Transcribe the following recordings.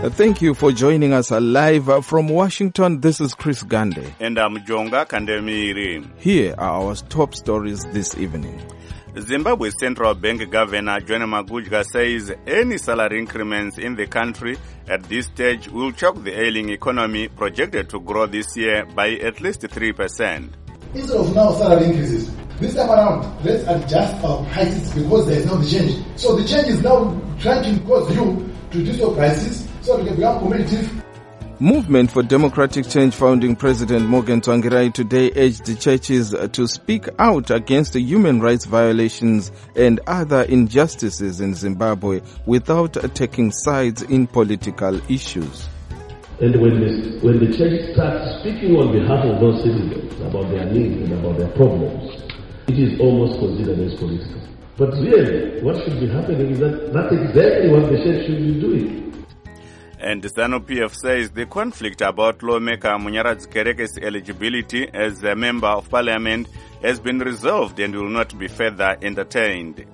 Thank you for joining us live from Washington. This is Chris Gande. And I'm Jonga Kandemiri. Here are our top stories this evening. Zimbabwe Central Bank Governor John Magujga says any salary increments in the country at this stage will choke the ailing economy, projected to grow this year by at least 3%. Instead of now salary increases, this time around, let's adjust our prices because there is no change. So the change is now trying to cause you to reduce your prices so we can become competitive. Movement for Democratic Change founding President Morgan Tsvangirai today urged the churches to speak out against the human rights violations and other injustices in Zimbabwe without taking sides in political issues. And when the church starts speaking on behalf of those citizens about their needs and about their problems, it is almost considered as political. But really, what should be happening is that that's exactly what the church should be doing. And ZANU-PF says the conflict about lawmaker Munyaradzi Kereke's eligibility as a member of parliament has been resolved and will not be further entertained.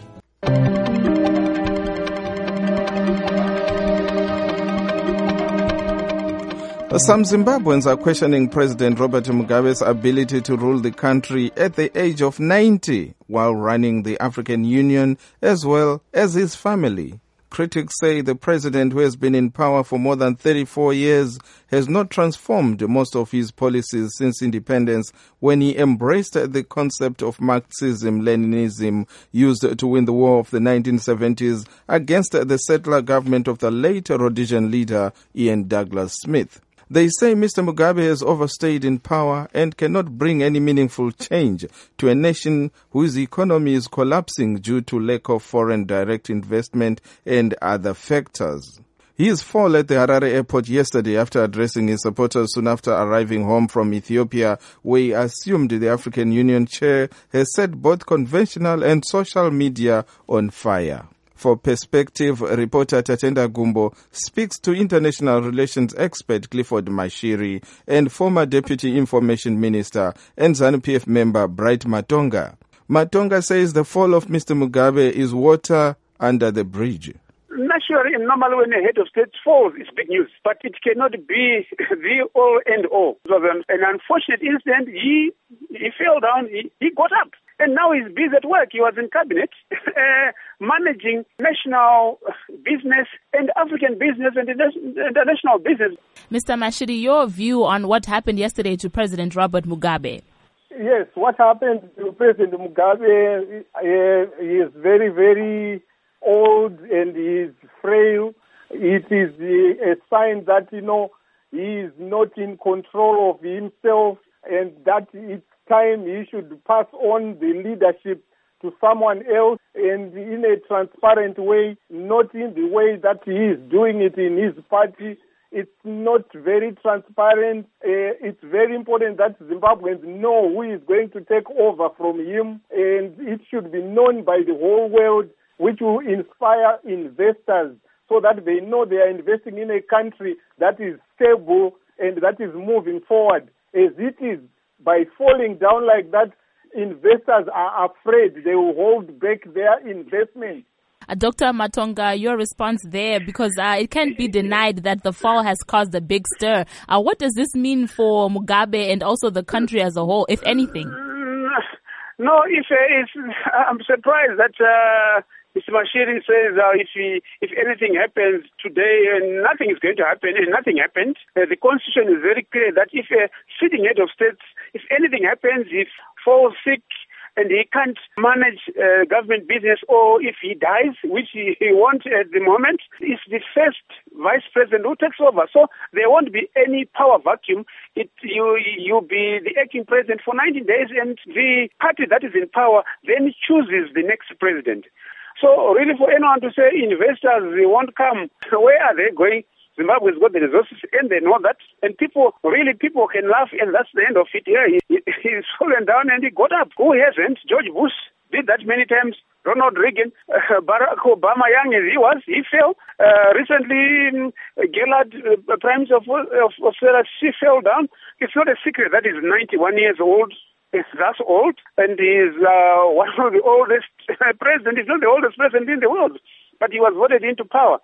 Some Zimbabweans are questioning President Robert Mugabe's ability to rule the country at the age of 90 while running the African Union as well as his family. Critics say the president, who has been in power for more than 34 years, has not transformed most of his policies since independence, when he embraced the concept of Marxism-Leninism used to win the war of the 1970s against the settler government of the late Rhodesian leader Ian Douglas Smith. They say Mr. Mugabe has overstayed in power and cannot bring any meaningful change to a nation whose economy is collapsing due to lack of foreign direct investment and other factors. His fall at the Harare airport yesterday after addressing his supporters soon after arriving home from Ethiopia, where he assumed the African Union chair, has set both conventional and social media on fire. For Perspective, reporter Tatenda Gumbo speaks to international relations expert Clifford Mashiri and former Deputy Information Minister and ZANU-PF member Bright Matonga. Matonga says the fall of Mr. Mugabe is water under the bridge. Naturally, normally when a head of state falls, it's big news, but it cannot be the all and all. It was an unfortunate incident. He fell down, he got up. And now he's busy at work. He was in cabinet managing national business and African business and international business. Mr. Mashiri, your view on what happened yesterday to President Robert Mugabe? Yes, what happened to President Mugabe, he is very, very old and he is frail. It is a sign that, he is not in control of himself and that it's time he should pass on the leadership to someone else and in a transparent way, not in the way that he is doing it in his party. It's not very transparent. It's very important that Zimbabweans know who is going to take over from him, and it should be known by the whole world, which will inspire investors so that they know they are investing in a country that is stable and that is moving forward. As it is, by falling down like that, investors are afraid they will hold back their investment. Dr. Matonga, your response there, because it can't be denied that the fall has caused a big stir. What does this mean for Mugabe and also the country as a whole, if anything? No, I'm surprised that Mr. Mashiri says if anything happens today, nothing is going to happen, and nothing happened. The Constitution is very clear that if a sitting head of state, if anything happens, if falls sick and he can't manage government business, or if he dies, which he won't at the moment, it's the first vice president who takes over. So there won't be any power vacuum. You'll be the acting president for 90 days, and the party that is in power then chooses the next president. So really for anyone to say investors, they won't come, where are they going? Zimbabwe's got the resources and they know that. And people can laugh and that's the end of it. Yeah, he's fallen down and he got up. Who hasn't? George Bush did that many times. Ronald Reagan, Barack Obama, young as he was, he fell. Recently, Gillard, Prime Minister of Australia, she fell down. It's not a secret that he's 91 years old. He's that old, and he's one of the oldest presidents. He's not the oldest president in the world, but he was voted into power.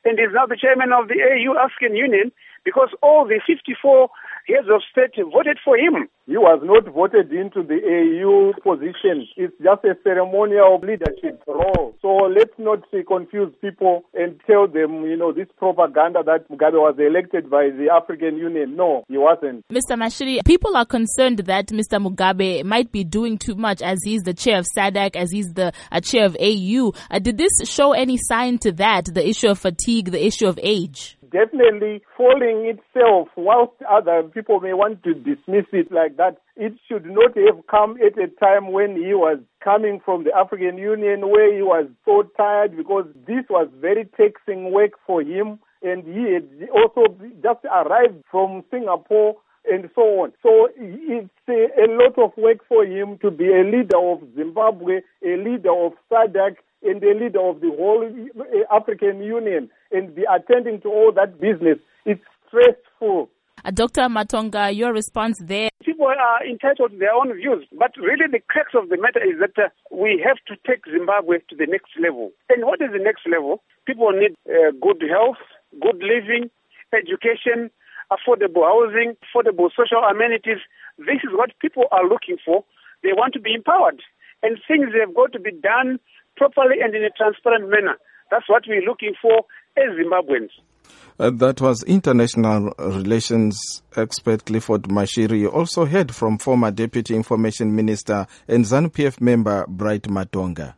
and is now the chairman of the AU African Union because all the 54 heads of state voted for him. He was not voted into the AU position. It's just a ceremonial leadership role. So let's not confuse people and tell them, this propaganda that Mugabe was elected by the African Union. No, he wasn't. Mr. Mashiri, people are concerned that Mr. Mugabe might be doing too much as he's the chair of SADC, as he's the chair of AU. Did this show any sign to that, the issue of fatigue, the issue of age? Definitely falling itself, whilst other people may want to dismiss it like that, it should not have come at a time when he was coming from the African Union, where he was so tired because this was very taxing work for him, and he had also just arrived from Singapore and so on. So it's a lot of work for him to be a leader of Zimbabwe, a leader of SADC, and the leader of the whole African Union, and be attending to all that business. It's stressful. Dr. Matonga, your response there? People are entitled to their own views, but really the crux of the matter is that we have to take Zimbabwe to the next level. And what is the next level? People need good health, good living, education, affordable housing, affordable social amenities. This is what people are looking for. They want to be empowered. And things have got to be done properly and in a transparent manner. That's what we're looking for as Zimbabweans. That was international relations expert Clifford Mashiri. You also heard from former Deputy Information Minister and ZANU-PF member Bright Matonga.